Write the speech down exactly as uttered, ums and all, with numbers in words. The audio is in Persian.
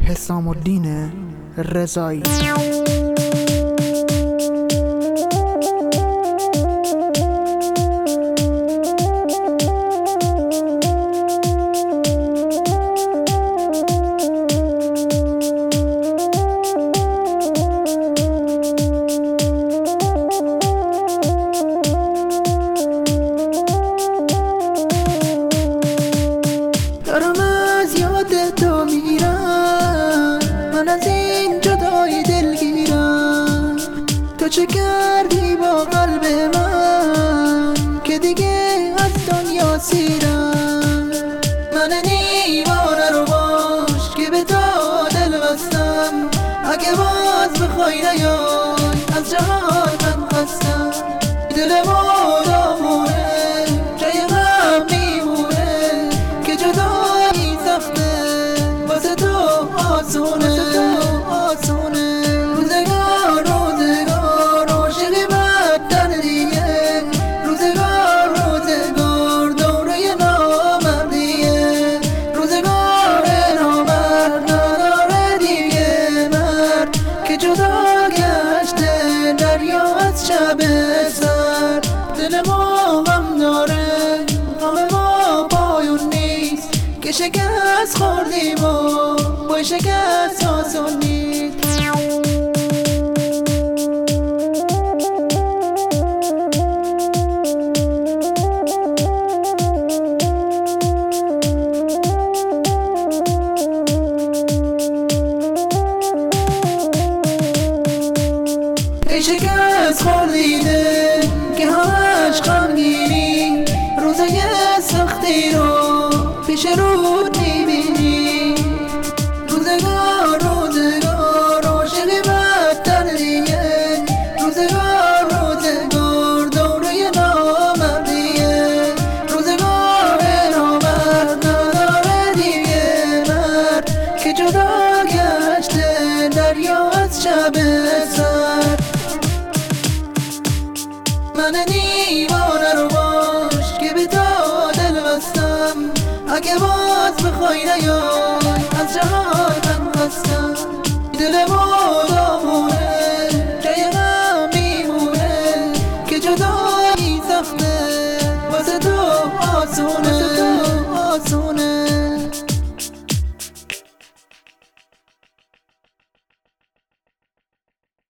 حسام الدین رضایی. دارم از یاد تو میرم، من از این جدایی دلگیرم. تو چه کردی با قلب من که دیگه از دنیا سیرم؟ من دیوانه رو باش که به تو دل بستم، اگه باز بخوای نیای از جهان من خستم. دل ما مونه جای غم میمونه که جدایی سخته، واسه تو آسونه آسونه. روزگار روزگار عاشقی بدتر دیگه، روزگار روزگار دوره نامردیه. روزگار نامرد نداره دیگه مرد که جدا گشته دریا از شب سر. دل ما غم داره غم ما پایون نیست که شکست خوردیم و با شکست آسون نیست. ای شکست خوردیده که همش غمگینی، روزای سختی رو پیش رود میبینی. روزگار روزگار عاشقی بدتر دیگه، روزگار روزگار دوره نامردیه. روزگار نامرد نداره دیگه مرد که جدا گشته دریا از شب سر. من دیوانه رو باش که به تو دل بستم، اگه باز بخوای نیای از جهان من خستم. دل ما